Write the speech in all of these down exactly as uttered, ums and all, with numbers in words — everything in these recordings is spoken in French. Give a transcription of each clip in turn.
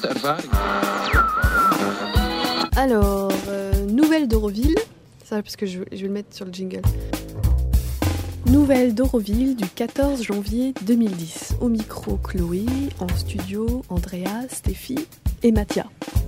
Alors, euh, nouvelle d'Auroville. Ça, parce que je, je vais le mettre sur le jingle. Nouvelle d'Auroville du quatorze janvier deux mille dix. Au micro, Chloé. En studio, Andrea, Stéphie et Mathia.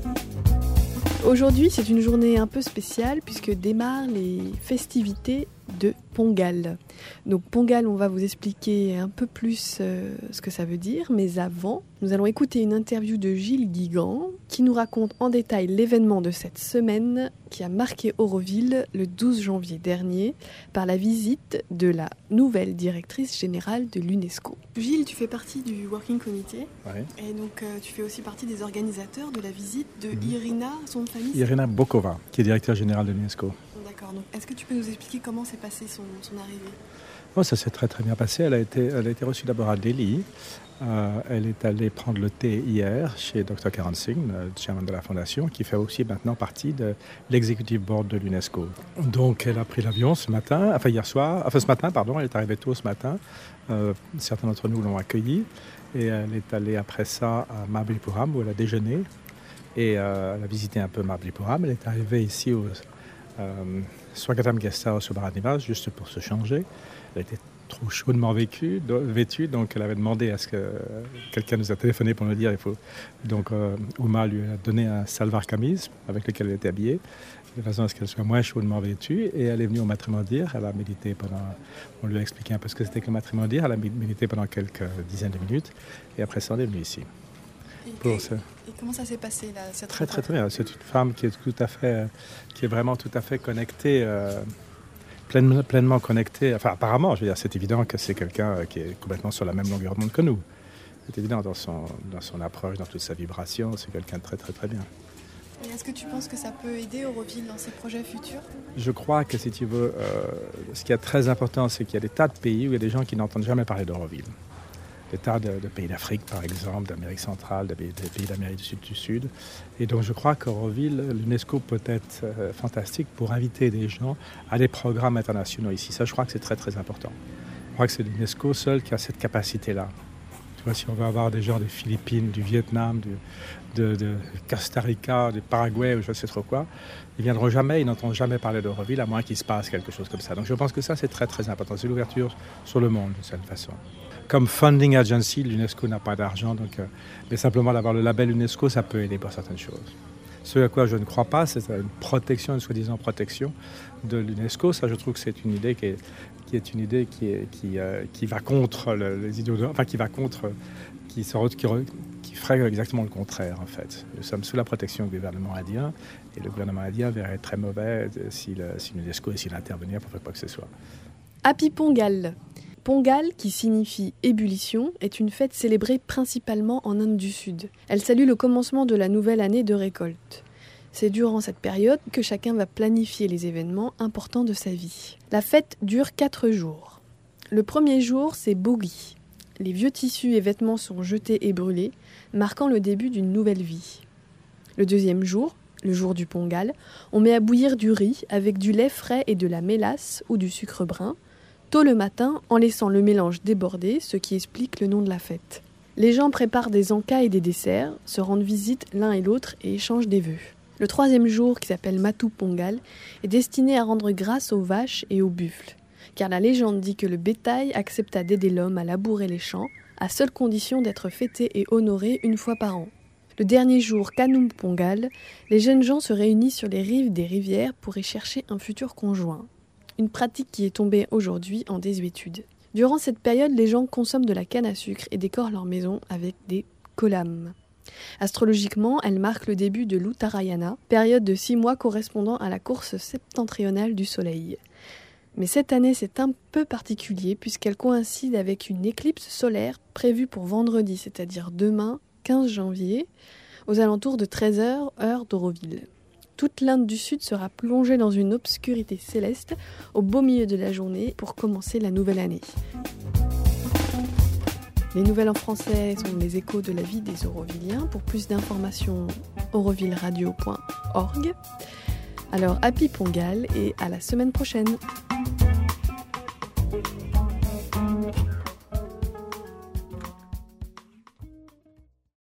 Aujourd'hui, c'est une journée un peu spéciale puisque démarrent les festivités de Pongal. Donc Pongal, on va vous expliquer un peu plus euh, ce que ça veut dire, mais avant, nous allons écouter une interview de Gilles Guigan qui nous raconte en détail l'événement de cette semaine qui a marqué Auroville le douze janvier dernier par la visite de la nouvelle directrice générale de l'UNESCO. Gilles, tu fais partie du Working Committee, ouais. Et donc euh, tu fais aussi partie des organisateurs de la visite de mmh. Irina, son famille. Irina Bokova, qui est directrice générale de l'UNESCO. D'accord, donc est-ce que tu peux nous expliquer comment s'est passée son, son arrivée ? Oh, ça s'est très très bien passé. Elle a été, elle a été reçue d'abord à Delhi. Euh, elle est allée prendre le thé hier chez docteur Karan Singh, le chairman de la fondation, qui fait aussi maintenant partie de l'executive board de l'UNESCO. Donc elle a pris l'avion ce matin, enfin hier soir, enfin ce matin, pardon, elle est arrivée tôt ce matin. Euh, certains d'entre nous l'ont accueillie et elle est allée après ça à Mahabalipuram où elle a déjeuné et euh, elle a visité un peu Mahabalipuram. Elle est arrivée ici au euh, Swagatam Guest House au Baranivas juste pour se changer. Elle était trop chaudement vécue, vêtue, donc elle avait demandé à ce que quelqu'un nous a téléphoné pour nous dire il faut. Donc euh, Uma lui a donné un salvar camise avec lequel elle était habillée, de façon à ce qu'elle soit moins chaudement vêtue. Et elle est venue au matrimondir. Elle a médité pendant. On lui a expliqué un peu ce que c'était que le matrimondir. Elle a médité pendant quelques dizaines de minutes. Et après ça, on est venu ici. Et, pour et, ce... et comment ça s'est passé là cette Très très très bien. C'est une femme qui est tout à fait, qui est vraiment tout à fait connectée. Euh, Pleinement, pleinement connecté, enfin apparemment, je veux dire, c'est évident que c'est quelqu'un qui est complètement sur la même longueur d'onde que nous. C'est évident dans son, dans son approche, dans toute sa vibration, c'est quelqu'un de très très très bien. Et est-ce que tu penses que ça peut aider Auroville dans ses projets futurs ? Je crois que si tu veux, euh, ce qui est très important, c'est qu'il y a des tas de pays où il y a des gens qui n'entendent jamais parler d'Auroville. Des tas de, de pays d'Afrique, par exemple, d'Amérique centrale, des pays, des pays d'Amérique du Sud du Sud. Et donc je crois qu'Auroville, l'UNESCO peut être euh, fantastique pour inviter des gens à des programmes internationaux ici. Ça, je crois que c'est très très important. Je crois que c'est l'UNESCO seul qui a cette capacité-là. Tu vois, si on veut avoir des gens des Philippines, du Vietnam, du, de, de Costa Rica, du Paraguay ou je ne sais trop quoi, ils ne viendront jamais, ils n'entendront jamais parler d'Auroville à moins qu'il se passe quelque chose comme ça. Donc je pense que ça, c'est très très important. C'est l'ouverture sur le monde d'une certaine façon. Comme funding agency, l'UNESCO n'a pas d'argent, donc, euh, mais simplement d'avoir le label UNESCO, ça peut aider pour certaines choses. Ce à quoi je ne crois pas, c'est une protection, une soi-disant protection de l'UNESCO. Ça, je trouve que c'est une idée qui est, qui est une idée qui, est, qui, euh, qui va contre le, les idéaux, de, enfin qui va contre, qui, se, qui, qui ferait exactement le contraire en fait. Nous sommes sous la protection du gouvernement indien et le gouvernement indien verrait très mauvais si, le, si l'UNESCO essayait d'intervenir pour faire quoi que ce soit. Happy Pongal. Pongal, qui signifie ébullition, est une fête célébrée principalement en Inde du Sud. Elle salue le commencement de la nouvelle année de récolte. C'est durant cette période que chacun va planifier les événements importants de sa vie. La fête dure quatre jours. Le premier jour, c'est Bogi. Les vieux tissus et vêtements sont jetés et brûlés, marquant le début d'une nouvelle vie. Le deuxième jour, le jour du Pongal, on met à bouillir du riz avec du lait frais et de la mélasse ou du sucre brun, tôt le matin en laissant le mélange déborder, ce qui explique le nom de la fête. Les gens préparent des encas et des desserts, se rendent visite l'un et l'autre et échangent des vœux. Le troisième jour, qui s'appelle Matu Pongal, est destiné à rendre grâce aux vaches et aux buffles, car la légende dit que le bétail accepta d'aider l'homme à labourer les champs, à seule condition d'être fêté et honoré une fois par an. Le dernier jour, Kanum Pongal, les jeunes gens se réunissent sur les rives des rivières pour y chercher un futur conjoint. Une pratique qui est tombée aujourd'hui en désuétude. Durant cette période, les gens consomment de la canne à sucre et décorent leur maison avec des kolam. Astrologiquement, elle marque le début de l'Uttarayana, période de six mois correspondant à la course septentrionale du Soleil. Mais cette année, c'est un peu particulier puisqu'elle coïncide avec une éclipse solaire prévue pour vendredi, c'est-à-dire demain, quinze janvier, aux alentours de treize heures, heure d'Auroville. Toute l'Inde du Sud sera plongée dans une obscurité céleste au beau milieu de la journée pour commencer la nouvelle année. Les nouvelles en français sont les échos de la vie des Aurovilliens. Pour plus d'informations, aurovilleradio point org. Alors, happy Pongal et à la semaine prochaine.